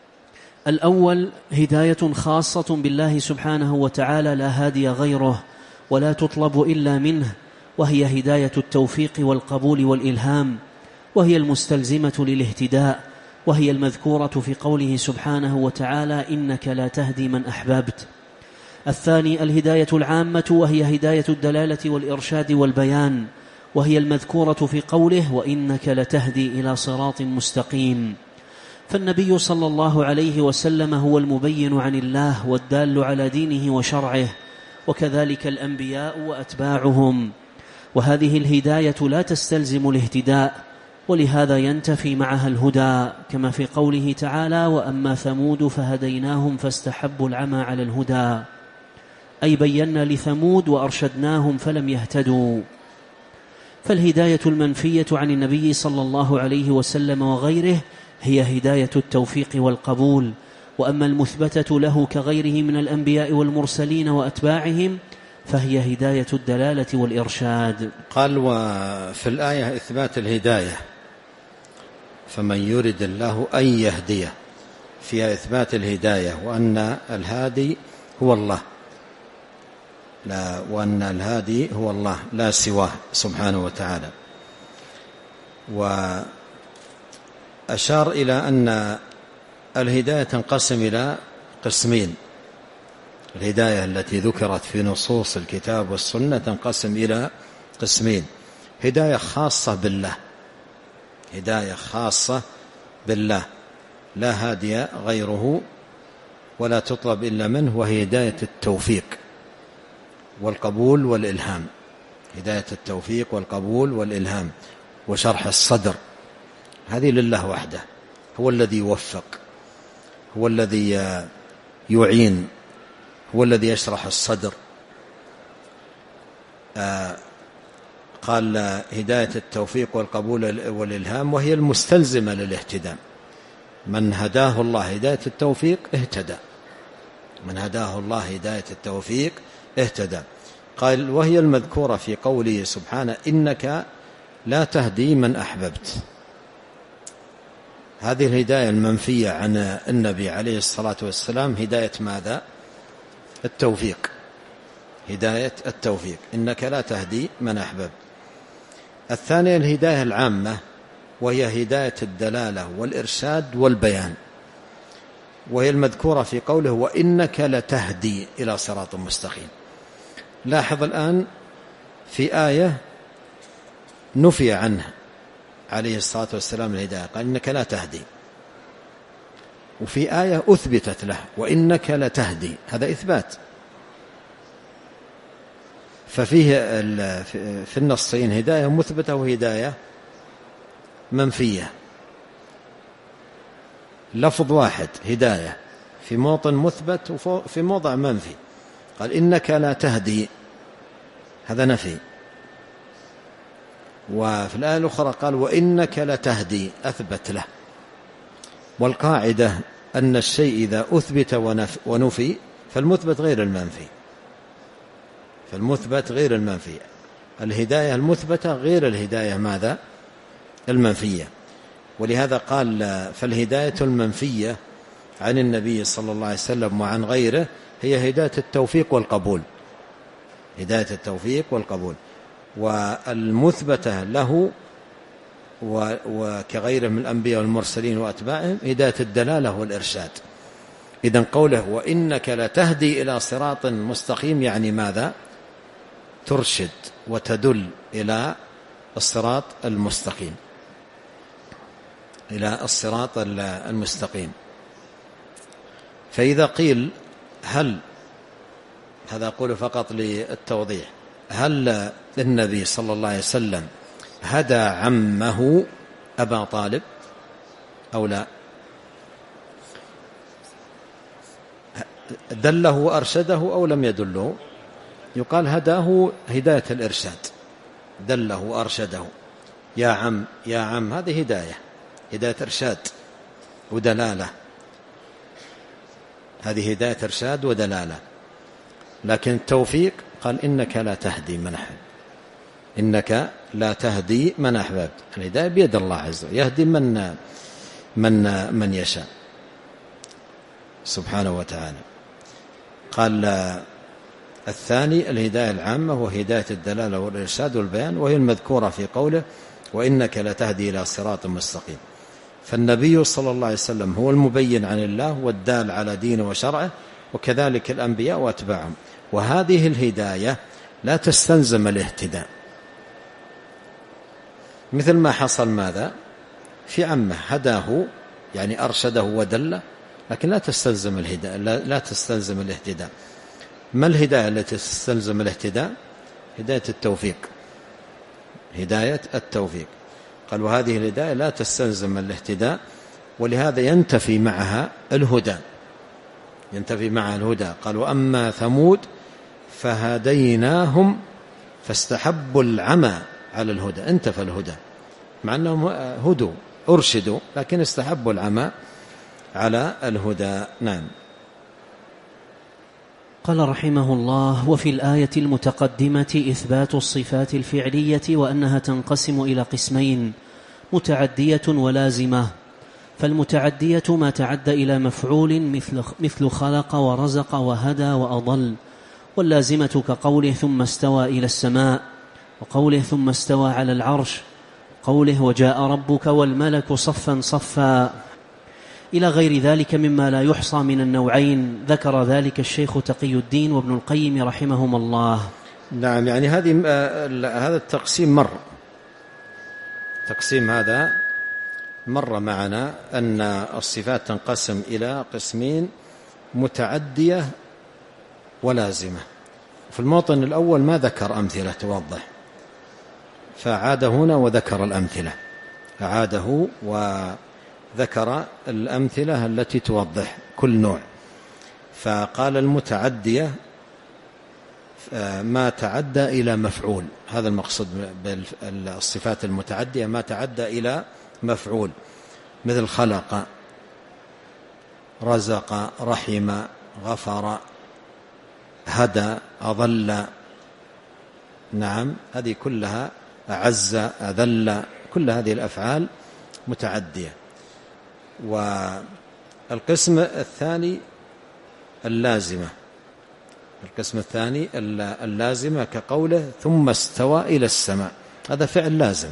الأول هداية خاصة بالله سبحانه وتعالى لا هادي غيره ولا تطلب إلا منه، وهي هداية التوفيق والقبول والإلهام، وهي المستلزمة للاهتداء، وهي المذكورة في قوله سبحانه وتعالى إنك لا تهدي من أحببت. الثاني الهداية العامة، وهي هداية الدلالة والإرشاد والبيان، وهي المذكورة في قوله وإنك لتهدي إلى صراط مستقيم. فالنبي صلى الله عليه وسلم هو المبين عن الله والدال على دينه وشرعه، وكذلك الأنبياء وأتباعهم. وهذه الهداية لا تستلزم الاهتداء، ولهذا ينتفي معها الهدى، كما في قوله تعالى وأما ثمود فهديناهم فاستحبوا العمى على الهدى، أي بينا لثمود وأرشدناهم فلم يهتدوا. فالهداية المنفية عن النبي صلى الله عليه وسلم وغيره هي هداية التوفيق والقبول، وأما المثبتة له كغيره من الأنبياء والمرسلين وأتباعهم فهي هداية الدلالة والإرشاد. قال وفي الآية إثبات الهداية، فمن يرد الله أن يهديه، فيها إثبات الهداية وأن الهادي هو الله لا، وأن الهادي هو الله لا سواه سبحانه وتعالى. وأشار إلى أن الهداية تنقسم إلى قسمين. الهداية التي ذكرت في نصوص الكتاب والسنة تنقسم إلى قسمين: هداية خاصة بالله، هداية خاصة بالله لا هادي غيره ولا تطلب إلا منه، وهي هداية التوفيق والقبول والإلهام. هداية التوفيق والقبول والإلهام وشرح الصدر، هذه لله وحده، هو الذي يوفق، هو الذي يعين، هو الذي يشرح الصدر. آه قال هداية التوفيق والقبول والإلهام، وهي المستلزمة للاهتداء. من هداه الله هداية التوفيق اهتدى، من هداه الله هداية التوفيق اهتدى. قال وهي المذكورة في قوله سبحانه: إنك لا تهدي من أحببت. هذه الهداية المنفية عن النبي عليه الصلاة والسلام هداية ماذا؟ التوفيق، هداية التوفيق، إنك لا تهدي من أحببت. الثانية الهداية العامة، وهي هداية الدلالة والإرشاد والبيان، وهي المذكورة في قوله: وإنك لتهدي إلى صراط مستقيم. لاحظ الآن في آية نفي عنها عليه الصلاة والسلام الهداية، قال إنك لا تهدي، وفي آية أثبتت له وإنك لتهدي، هذا إثبات. ففيه في النصين هداية مثبتة وهداية منفية. لفظ واحد هداية في موطن مثبت وفي موضع منفي. قال إنك لا تهدي، هذا نفي. وفي الآية الأخرى قال وإنك لتهدي، أثبت له. والقاعدة أن الشيء إذا أثبت ونفي فالمثبت غير المنفي، فالمثبت غير المنفي. الهداية المثبتة غير الهداية ماذا؟ المنفية. ولهذا قال فالهداية المنفية عن النبي صلى الله عليه وسلم وعن غيره هي هداية التوفيق والقبول، هداية التوفيق والقبول. والمثبتة له وكغيره من الأنبياء والمرسلين وأتباعهم هداية الدلالة والإرشاد. إذن قوله وإنك لتهدي إلى صراط مستقيم يعني ماذا؟ ترشد وتدل إلى الصراط المستقيم، إلى الصراط المستقيم. فإذا قيل هل، هذا أقول فقط للتوضيح، هل النبي صلى الله عليه وسلم هدى عمه أبا طالب أو لا؟ دله وأرشده أو لم يدله؟ يقال هداه هداية الإرشاد، دله وأرشده، يا عم يا عم، هذه هداية، هداية إرشاد ودلالة، هذه هداية إرشاد ودلالة. لكن التوفيق قال إنك لا تهدي من أحببت، إنك لا تهدي من أحببت. الهداية بيد الله عز وجل، يهدي من من من يشاء سبحانه وتعالى. قال الثاني الهداية العامة وهداية الدلالة والإرشاد والبيان، وهي المذكورة في قوله وإنك لتهدي إلى صراط مستقيم. فالنبي صلى الله عليه وسلم هو المبين عن الله والدال على دينه وشرعه، وكذلك الأنبياء وأتباعهم. وهذه الهداية لا تستلزم الاهتداء، مثل ما حصل ماذا في عمه، هداه يعني أرشده ودله، لكن لا تستلزم الهداية، لا تستلزم الاهتداء. ما الهداية التي تستلزم الاهتداء؟ هداية التوفيق، هداية التوفيق. قال وهذه الهداية لا تستلزم الاهتداء، ولهذا ينتفي معها الهدى، ينتفي معها الهدى. قال وأما ثمود فهديناهم فاستحبوا العمى على الهدى، انتفى الهدى، مع أنهم هدوا أرشدوا لكن استحبوا العمى على الهدى. نعم. قال رحمه الله: وفي الآية المتقدمة إثبات الصفات الفعلية وأنها تنقسم إلى قسمين: متعدية ولازمة. فالمتعدية ما تعد إلى مفعول مثل مثل خلق ورزق وهدى وأضل، واللازمة كقوله ثم استوى إلى السماء، وقوله ثم استوى على العرش، قوله وجاء ربك والملك صفا صفا، إلى غير ذلك مما لا يحصى من النوعين. ذكر ذلك الشيخ تقي الدين وابن القيم رحمهما الله. نعم، يعني هذه هذا التقسيم مر تقسيم هذا مر معنا أن الصفات تنقسم إلى قسمين: متعدية ولازمة. في الموطن الأول ما ذكر أمثلة توضح، فعاد هنا وذكر الأمثلة، أعاده وذكر الأمثلة التي توضح كل نوع. فقال المتعدية ما تعدى إلى مفعول، هذا المقصود بالصفات المتعدية، ما تعدى إلى مفعول، مثل خلق، رزق، رحم، غفر، هدى، أضل. نعم، هذه كلها أعز، أذل، كل هذه الأفعال متعدية. والقسم الثاني اللازمة، القسم الثاني اللازمة كقوله ثم استوى إلى السماء، هذا فعل لازم.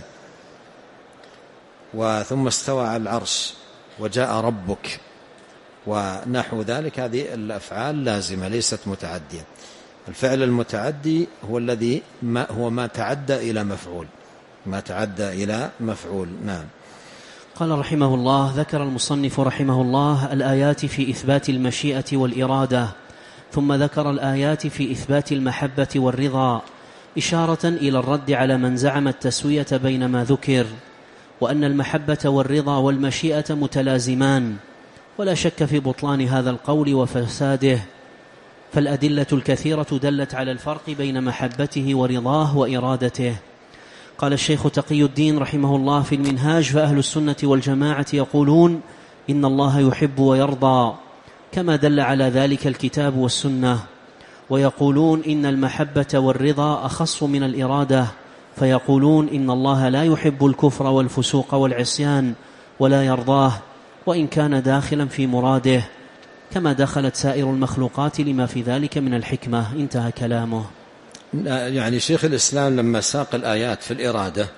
وثم استوى على العرش، وجاء ربك، ونحو ذلك، هذه الأفعال لازمة ليست متعدية. الفعل المتعدي هو الذي ما هو ما تعدى إلى مفعول، ما تعدى إلى مفعول. نعم. قال رحمه الله: ذكر المصنف رحمه الله الآيات في إثبات المشيئة والإرادة، ثم ذكر الآيات في إثبات المحبة والرضا، إشارة إلى الرد على من زعم التسوية بين ما ذكر، وأن المحبة والرضا والمشيئة متلازمان، ولا شك في بطلان هذا القول وفساده، فالأدلة الكثيرة دلت على الفرق بين محبته ورضاه وإرادته. قال الشيخ تقي الدين رحمه الله في المنهاج: فأهل السنة والجماعة يقولون إن الله يحب ويرضى، كما دل على ذلك الكتاب والسنة، ويقولون إن المحبة والرضا أخص من الإرادة، فيقولون إن الله لا يحب الكفر والفسوق والعصيان ولا يرضاه، وإن كان داخلا في مراده، كما دخلت سائر المخلوقات لما في ذلك من الحكمة. انتهى كلامه. يعني شيخ الإسلام لما ساق الآيات في الإرادة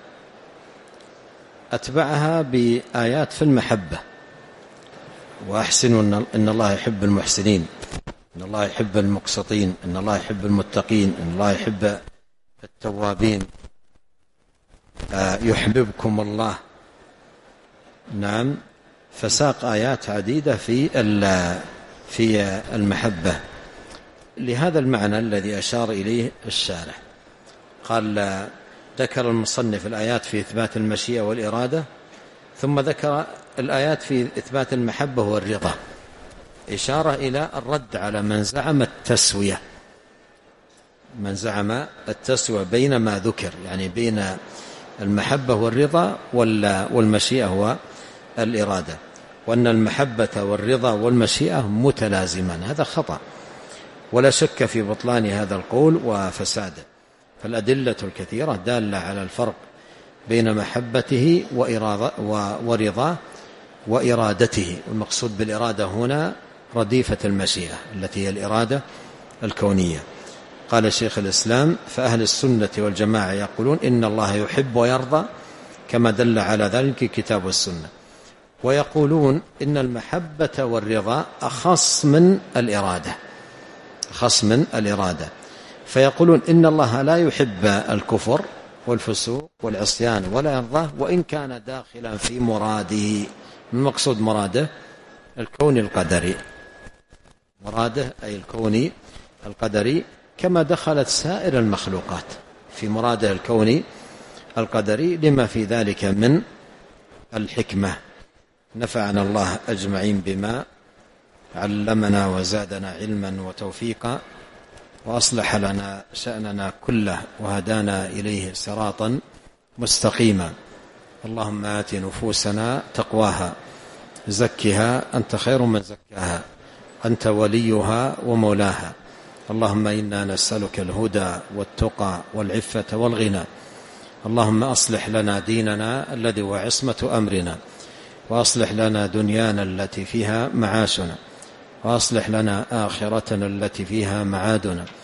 أتبعها بآيات في المحبة: وأحسنوا إن الله يحب المحسنين، إن الله يحب المقسطين، إن الله يحب المتقين، إن الله يحب التوابين، يحببكم الله. نعم، فساق آيات عديدة في في المحبة لهذا المعنى الذي أشار إليه الشارح. قال: ذكر المصنف الآيات في إثبات المشيئة والإرادة، ثم ذكر الآيات في إثبات المحبة والرضا، إشارة إلى الرد على من زعم التسوية، من زعم التسوية بين ما ذكر، يعني بين المحبة والرضا والمشيئة والإرادة، وأن المحبة والرضا والمشيئة متلازمان. هذا خطأ، ولا شك في بطلان هذا القول وفساده. فالأدلة الكثيرة دالة على الفرق بين محبته ورضاه وإرادته. والمقصود بالإرادة هنا رديفة المشيئة التي هي الإرادة الكونية. قال شيخ الإسلام: فأهل السنة والجماعة يقولون إن الله يحب ويرضى، كما دل على ذلك الكتاب والسنة. ويقولون إن المحبة والرضا أخص من الإرادة، أخص من الإرادة، فيقولون إن الله لا يحب الكفر والفسوق والعصيان ولا يرضاه، وإن كان داخلا في مراده. المقصود مراده الكوني القدري، مراده أي الكوني القدري، كما دخلت سائر المخلوقات في مراده الكوني القدري، لما في ذلك من الحكمة. نفعنا الله أجمعين بما علمنا وزادنا علما وتوفيقا، وأصلح لنا شأننا كله، وهدانا إليه صراطا مستقيما. اللهم آت نفوسنا تقواها، زكها أنت خير من زكاها، أنت وليها ومولاها. اللهم إنا نسألك الهدى والتقى والعفة والغنى. اللهم أصلح لنا ديننا الذي هو عصمة أمرنا، وأصلح لنا دنيانا التي فيها معاشنا، وأصلح لنا آخرتنا التي فيها معادنا،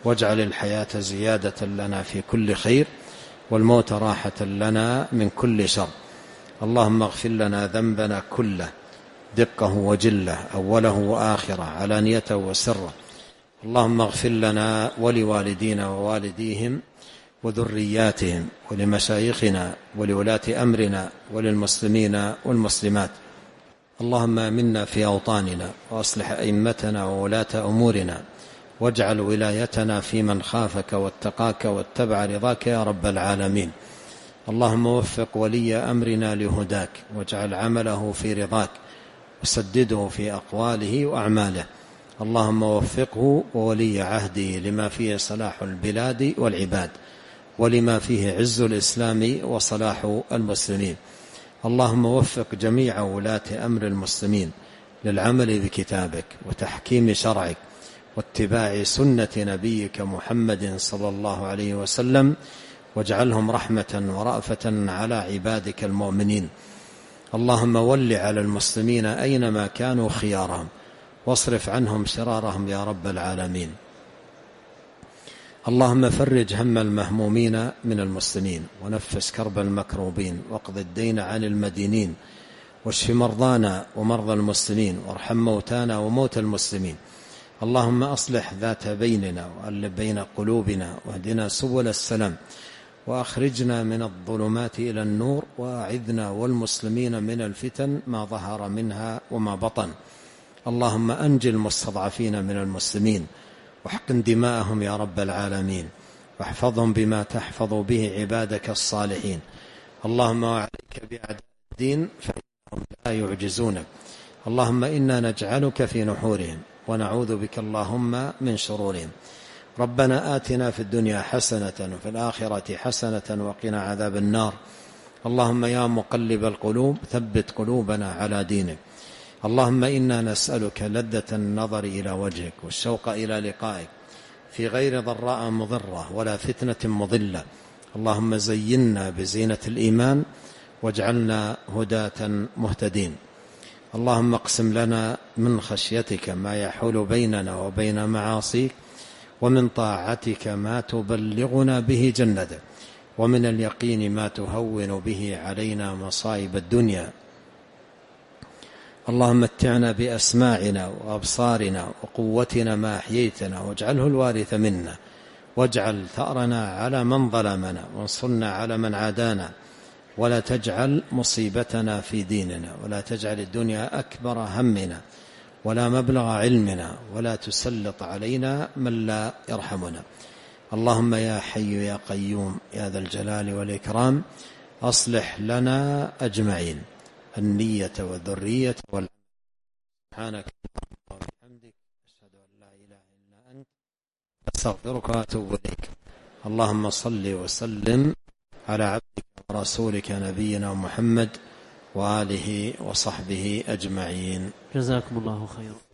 واجعل الحياة زيادة لنا في كل خير والموت راحة لنا من كل شر. اللهم اغفر لنا ذنبنا كله دقه وجله أوله وآخره علانيته وسره. اللهم اغفر لنا ولوالدينا ووالديهم وذرياتهم ولمشايخنا ولولاة أمرنا وللمسلمين والمسلمات. اللهم آمنا في أوطاننا وأصلح أئمتنا وولاة أمورنا واجعل ولايتنا في من خافك واتقاك واتبع رضاك يا رب العالمين. اللهم وفق ولي أمرنا لهداك واجعل عمله في رضاك وسدده في أقواله وأعماله. اللهم وفقه وولي عهده لما فيه صلاح البلاد والعباد ولما فيه عز الإسلام وصلاح المسلمين. اللهم وفق جميع ولاة أمر المسلمين للعمل بكتابك وتحكيم شرعك واتباع سنة نبيك محمد صلى الله عليه وسلم واجعلهم رحمة ورأفة على عبادك المؤمنين. اللهم ول على المسلمين أينما كانوا خيارهم واصرف عنهم شرارهم يا رب العالمين. اللهم فرج هم المهمومين من المسلمين ونفس كرب المكروبين واقض الدين عن المدينين واشف مرضانا ومرضى المسلمين وارحم موتانا وموتى المسلمين. اللهم أصلح ذات بيننا وألف بين قلوبنا واهدنا سبل السلام وأخرجنا من الظلمات إلى النور وأعذنا والمسلمين من الفتن ما ظهر منها وما بطن. اللهم أنجي المستضعفين من المسلمين واحقن دماءهم يا رب العالمين واحفظهم بما تحفظ به عبادك الصالحين. اللهم وعليك بأعداء الدين فإنهم لا يعجزونك. اللهم إنا نجعلك في نحورهم ونعوذ بك اللهم من شرورهم. ربنا آتنا في الدنيا حسنة وفي الآخرة حسنة وقنا عذاب النار. اللهم يا مقلب القلوب ثبت قلوبنا على دينك. اللهم إنا نسألك لذة النظر إلى وجهك والشوق إلى لقائك في غير ضراء مضرة ولا فتنة مضلة. اللهم زينا بزينة الإيمان واجعلنا هداة مهتدين. اللهم اقسم لنا من خشيتك ما يحول بيننا وبين معاصيك ومن طاعتك ما تبلغنا به جنتك ومن اليقين ما تهون به علينا مصائب الدنيا. اللهم متعنا بأسماعنا وأبصارنا وقوتنا ما أحييتنا واجعله الوارث منا واجعل ثأرنا على من ظلمنا وانصرنا على من عادانا ولا تجعل مصيبتنا في ديننا ولا تجعل الدنيا أكبر همنا ولا مبلغ علمنا ولا تسلط علينا من لا يرحمنا. اللهم يا حي يا قيوم يا ذا الجلال والإكرام أصلح لنا أجمعين النية والذرية والعمل. سبحانك اللهم وبحمدك أشهد أن لا إله إلا أنت أستغفرك وأتوب إليك. اللهم صل وسلم على عبدك ورسولك نبينا محمد وآله وصحبه أجمعين. جزاكم الله خيرا.